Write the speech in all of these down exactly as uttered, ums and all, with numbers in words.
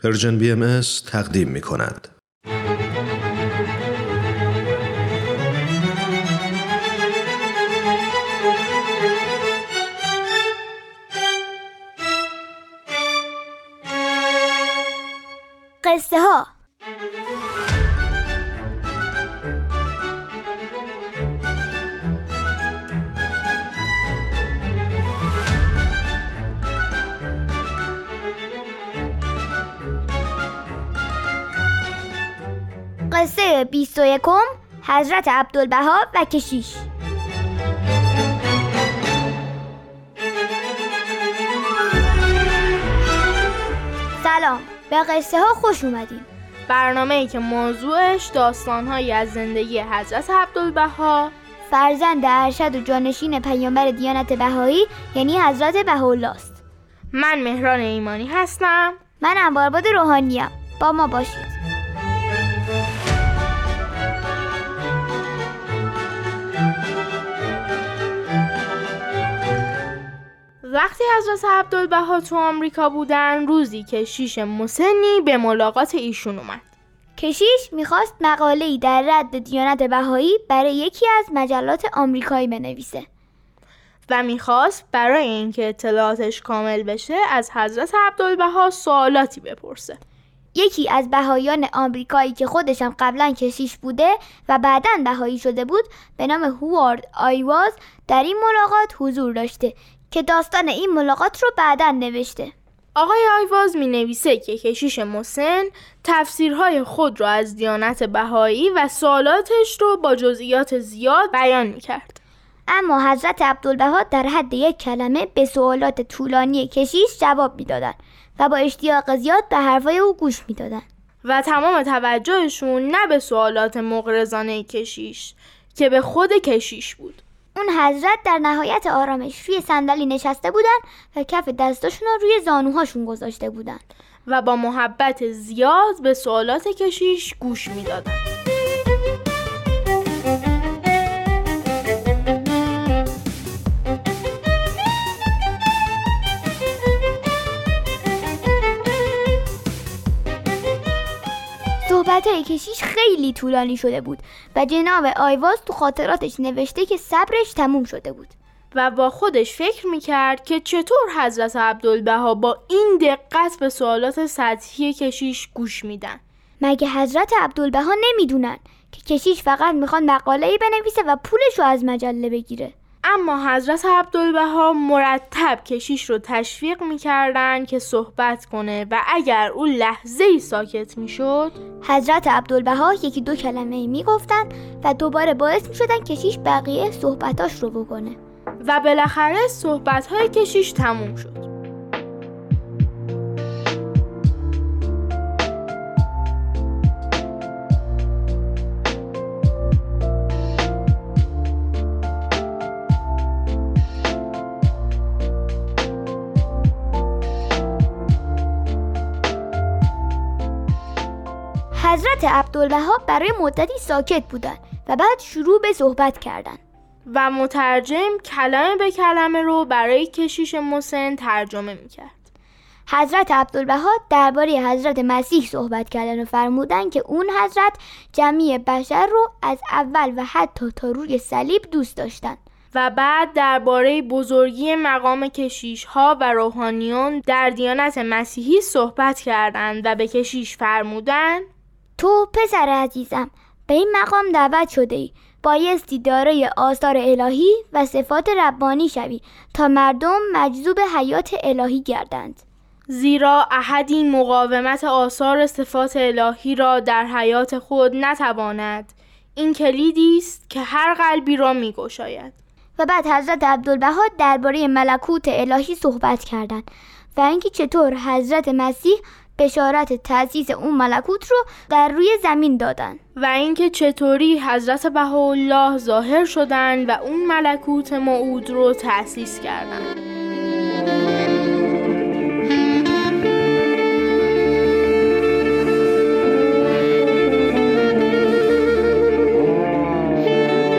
پرژن بی ام اس تقدیم می کند. قصه ها. قصه بیست و یکم، حضرت عبدالبها و کشیش. سلام، به قصه ها خوش اومدین. برنامه‌ای که موضوعش داستان‌هایی از زندگی حضرت عبدالبها، فرزند ارشد و جانشین پیامبر دیانت بهایی یعنی حضرت بهاءالله است. من مهران ایمانی هستم. من انوارباد روحانیم. با ما باشید. وقتی حضرت عبدالبها تو آمریکا بودن، روزی کشیش مسنی به ملاقات ایشون اومد. کشیش میخواست مقاله‌ای در رد دیانت بهایی برای یکی از مجلات آمریکایی بنویسه و میخواست برای اینکه اطلاعاتش کامل بشه از حضرت عبدالبها سوالاتی بپرسه. یکی از بهاییان آمریکایی که خودشم قبلا کشیش بوده و بعداً بهایی شده بود به نام هوارد آیواز در این ملاقات حضور داشته که داستان این ملاقات رو بعداً نوشته. آقای آیواز می نویسه که کشیش مسن تفسیرهای خود رو از دیانت بهایی و سوالاتش رو با جزئیات زیاد بیان می کرد. اما حضرت عبدالبها در حد یک کلمه به سوالات طولانی کشیش جواب می دادن و با اشتیاق زیاد به حرفای او گوش می دادن و تمام توجهشون نه به سوالات مغرضانه کشیش که به خود کشیش بود. اون حضرت در نهایت آرامش روی صندلی نشسته بودن و کف دستاشون رو روی زانوهاشون گذاشته بودن و با محبت زیاد به سوالات کشیش گوش میدادن. صحبت‌های کشیش خیلی طولانی شده بود و جناب آیواز تو خاطراتش نوشته که صبرش تموم شده بود و با خودش فکر میکرد که چطور حضرت عبدالبها با این دقت به سوالات سطحی کشیش گوش میدن. مگه حضرت عبدالبها نمیدونن که کشیش فقط میخواد مقاله‌ای بنویسه و پولش رو از مجله بگیره؟ اما حضرت عبدالبها مرتب کشیش رو تشویق میکردن که صحبت کنه و اگر اون لحظه‌ای ساکت میشد، حضرت عبدالبها یکی دو کلمه میگفتن و دوباره باعث میشدن کشیش بقیه صحبتاش رو بکنه و بالاخره صحبت‌های کشیش تموم شد. حضرت عبدالبها برای مدتی ساکت بودن و بعد شروع به صحبت کردن و مترجم کلمه به کلمه رو برای کشیش مسن ترجمه میکرد. حضرت عبدالبها درباره حضرت مسیح صحبت کردن و فرمودن که اون حضرت جمیع بشر رو از اول و حتی تا روی صلیب دوست داشتن و بعد درباره بزرگی مقام کشیش ها و روحانیون در دیانت مسیحی صحبت کردند و به کشیش فرمودن تو پسر عزیزم به این مقام دعوت شده ای، بایستی دارای آثار الهی و صفات ربانی شوی تا مردم مجذوب حیات الهی گردند. زیرا احدی مقاومت آثار صفات الهی را در حیات خود نتواند. این کلیدی است که هر قلبی را می‌گشاید. و بعد حضرت عبدالبها درباره ملکوت الهی صحبت کردند و اینکه چطور حضرت مسیح بشارت تأسیس اون ملکوت رو در روی زمین دادن و اینکه چطوری حضرت بهاءالله ظاهر شدن و اون ملکوت موعود رو تأسیس کردن.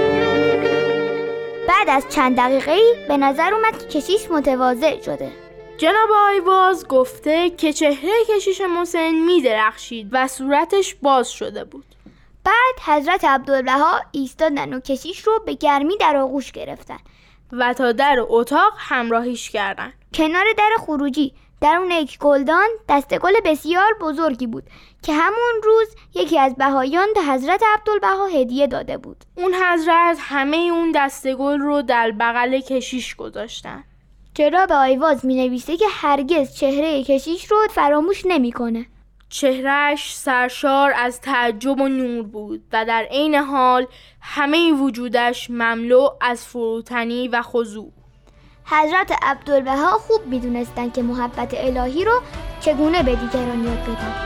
بعد از چند دقیقه‌ای به نظر اومد که کشیش متواضع شده جناب آیواز گفته که چهره کشیش مسن می درخشید و صورتش باز شده بود. بعد حضرت عبدالبها ایستادن و کشیش رو به گرمی در آغوش گرفتن و تا در اتاق همراهیش کردن. کنار در خروجی درون یک گلدان دسته گل بسیار بزرگی بود که همون روز یکی از بهایان به حضرت عبدالبها هدیه داده بود. اون حضرت همه اون دسته گل رو در بغل کشیش گذاشتن. جناب آیواز می نویسه که هرگز چهره کشیش رو فراموش نمی کنه. چهرهش سرشار از تعجب و نور بود و در عین حال همه وجودش مملو از فروتنی و خضوع. حضرت عبدالبها خوب می دونستن که محبت الهی رو چگونه به دیگران یاد بدن.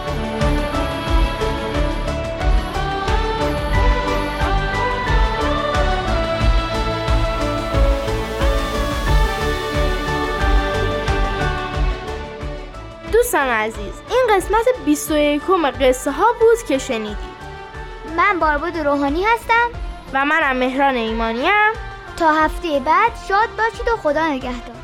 دوستان عزیز، این قسمت بیست و یکم قصه ها بود که شنیدید. من باربد روحانی هستم و منم مهران ایمانیم. تا هفته بعد شاد باشید و خدا نگهدار.